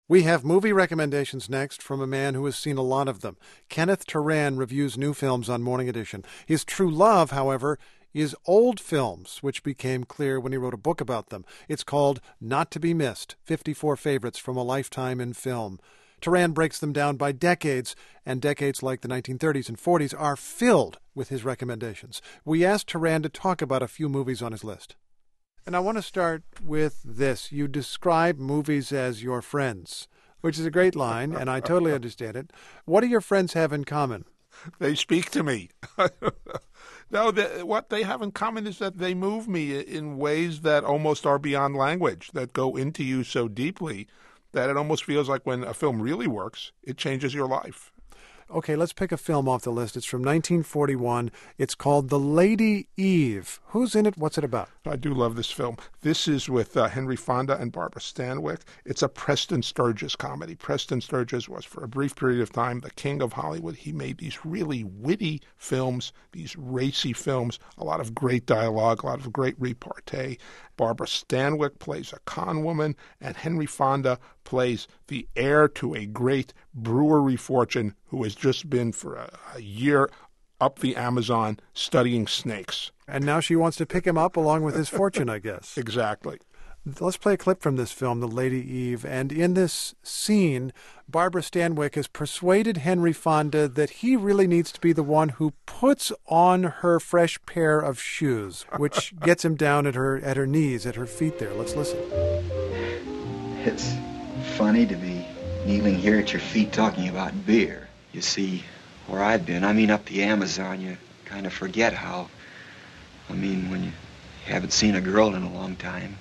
We have movie recommendations next from a man who has seen a lot of them. Kenneth Turan reviews new films on Morning Edition. His true love, however, is old films, which became clear when he wrote a book about them. It's called Not to Be Missed, 54 Favorites from a Lifetime in Film. Turan breaks them down by decades, and decades like the 1930s and 40s are filled with his recommendations. We asked Turan to talk about a few movies on his list. And I want to start with this. You describe movies as your friends, which is a great line, and I totally understand it. What do your friends have in common? They speak to me. No, what they have in common is that they move me in ways that almost are beyond language, that go into you so deeply that it almost feels like when a film really works, it changes your life. Okay, let's pick a film off the list. It's from 1941. It's called The Lady Eve. Who's in it? What's it about? I do love this film. This is with Henry Fonda and Barbara Stanwyck. It's a Preston Sturges comedy. Preston Sturges was, for a brief period of time, the king of Hollywood. He made these really witty films, these racy films, a lot of great dialogue, a lot of great repartee. Barbara Stanwyck plays a con woman, and Henry Fonda plays the heir to a great brewery fortune who has just been for a year up the Amazon studying snakes. And now she wants to pick him up along with his fortune, I guess. Exactly. Let's play a clip from this film, The Lady Eve. And in this scene, Barbara Stanwyck has persuaded Henry Fonda that he really needs to be the one who puts on her fresh pair of shoes, which gets him down at her knees, at her feet there. Let's listen. It's funny to be kneeling here at your feet talking about beer. You see, where I've been, up the Amazon, you kind of forget how, when you haven't seen a girl in a long time.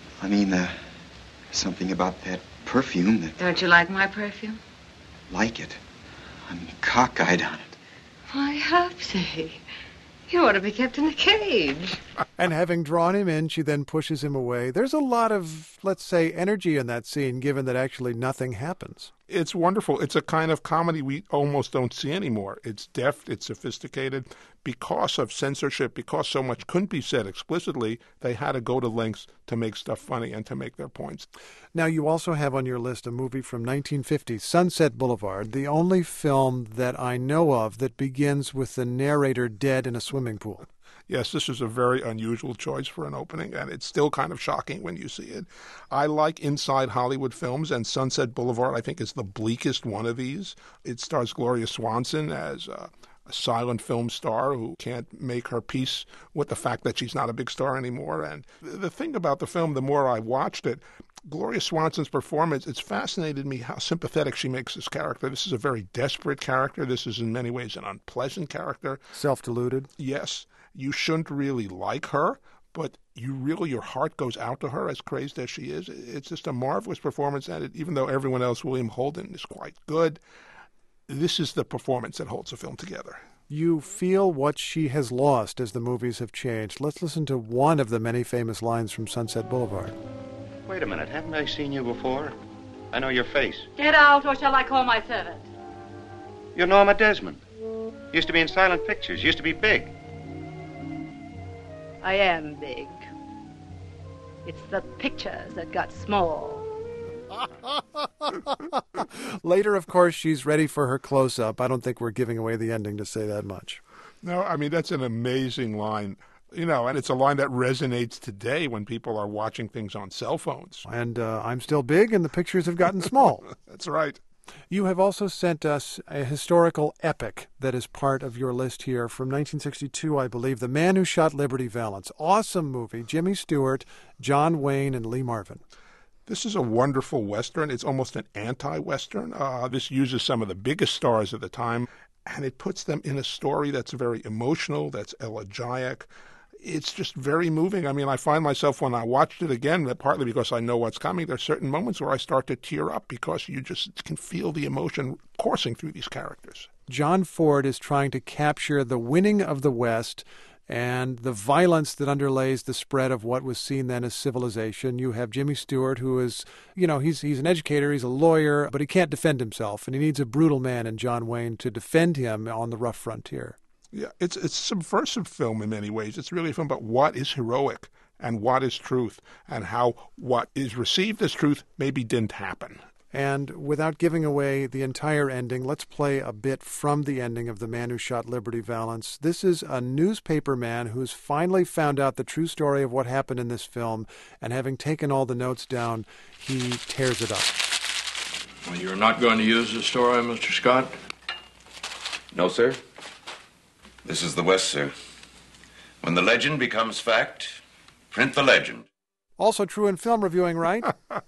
Something about that perfume that... Don't you like my perfume? Like it. I'm cockeyed on it. Why, Hopsy, you ought to be kept in a cage. And having drawn him in, she then pushes him away. There's a lot of, let's say, energy in that scene, given that actually nothing happens. It's wonderful. It's a kind of comedy we almost don't see anymore. It's deft, it's sophisticated. Because of censorship, because so much couldn't be said explicitly, they had to go to lengths to make stuff funny and to make their points. Now, you also have on your list a movie from 1950, Sunset Boulevard, the only film that I know of that begins with the narrator dead in a swimming pool. Yes, this is a very unusual choice for an opening, and it's still kind of shocking when you see it. I like inside Hollywood films, and Sunset Boulevard, I think, is the bleakest one of these. It stars Gloria Swanson as a silent film star who can't make her peace with the fact that she's not a big star anymore. And the thing about the film, the more I watched it, Gloria Swanson's performance, it's fascinated me how sympathetic she makes this character. This is a very desperate character. This is in many ways an unpleasant character. Self-deluded. Yes. You shouldn't really like her, but your heart goes out to her, as crazed as she is. It's just a marvelous performance, and even though everyone else, William Holden, is quite good, this is the performance that holds the film together. You feel what she has lost as the movies have changed. Let's listen to one of the many famous lines from Sunset Boulevard. Wait a minute, haven't I seen you before? I know your face. Get out, or shall I call my servant? You're Norma Desmond. Used to be in silent pictures, used to be big. I am big. It's the pictures that got small. Later, of course, she's ready for her close-up. I don't think we're giving away the ending to say that much. No, that's an amazing line. And it's a line that resonates today when people are watching things on cell phones. And I'm still big, and the pictures have gotten small. That's right. You have also sent us a historical epic that is part of your list here from 1962, I believe, The Man Who Shot Liberty Valance. Awesome movie. Jimmy Stewart, John Wayne, and Lee Marvin. This is a wonderful Western. It's almost an anti-Western. This uses some of the biggest stars of the time, and it puts them in a story that's very emotional, that's elegiac. It's just very moving. I find myself when I watched it again, partly because I know what's coming, there's certain moments where I start to tear up because you just can feel the emotion coursing through these characters. John Ford is trying to capture the winning of the West and the violence that underlays the spread of what was seen then as civilization. You have Jimmy Stewart, who is, he's an educator, he's a lawyer, but he can't defend himself, and he needs a brutal man in John Wayne to defend him on the rough frontier. Yeah, it's a subversive film in many ways. It's really a film about what is heroic and what is truth, and how what is received as truth maybe didn't happen. And without giving away the entire ending, let's play a bit from the ending of The Man Who Shot Liberty Valance. This is a newspaper man who's finally found out the true story of what happened in this film, and having taken all the notes down, he tears it up. Well, you're not going to use the story, Mr. Scott? No, sir. This is the West, sir. When the legend becomes fact, print the legend. Also true in film reviewing, right?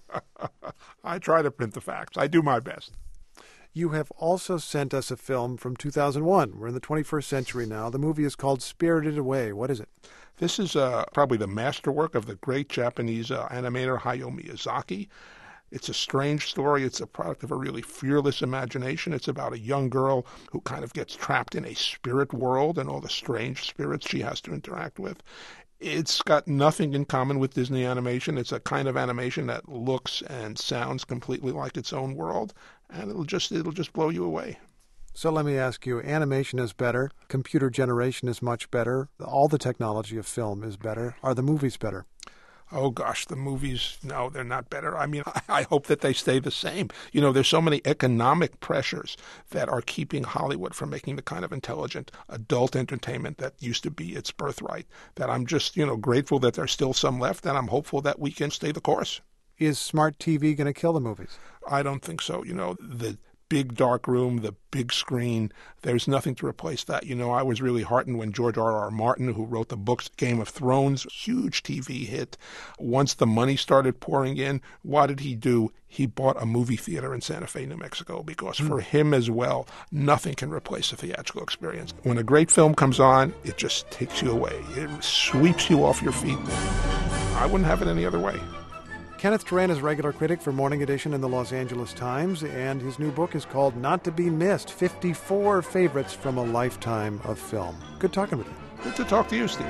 I try to print the facts. I do my best. You have also sent us a film from 2001. We're in the 21st century now. The movie is called Spirited Away. What is it? This is probably the masterwork of the great Japanese animator Hayao Miyazaki. It's a strange story. It's a product of a really fearless imagination. It's about a young girl who kind of gets trapped in a spirit world and all the strange spirits she has to interact with. It's got nothing in common with Disney animation. It's a kind of animation that looks and sounds completely like its own world, and it'll just blow you away. So let me ask you, animation is better, computer generation is much better, all the technology of film is better. Are the movies better? Oh, gosh, the movies, no, they're not better. I mean, I hope that they stay the same. You know, there's so many economic pressures that are keeping Hollywood from making the kind of intelligent adult entertainment that used to be its birthright, that I'm just, grateful that there's still some left, and I'm hopeful that we can stay the course. Is smart TV going to kill the movies? I don't think so. The big dark room, the big screen, there's nothing to replace that. I was really heartened when George R.R. Martin, who wrote the books Game of Thrones, huge TV hit. Once the money started pouring in, what did he do? He bought a movie theater in Santa Fe, New Mexico, because for him as well, nothing can replace a theatrical experience. When a great film comes on, it just takes you away. It sweeps you off your feet. I wouldn't have it any other way. Kenneth Turan is regular critic for Morning Edition in the Los Angeles Times, and his new book is called Not to Be Missed, 54 Favorites from a Lifetime of Film. Good talking with you. Good to talk to you, Steve.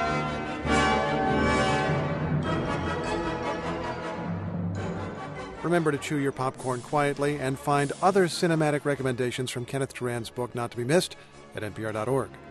Remember to chew your popcorn quietly and find other cinematic recommendations from Kenneth Turan's book Not to Be Missed at npr.org.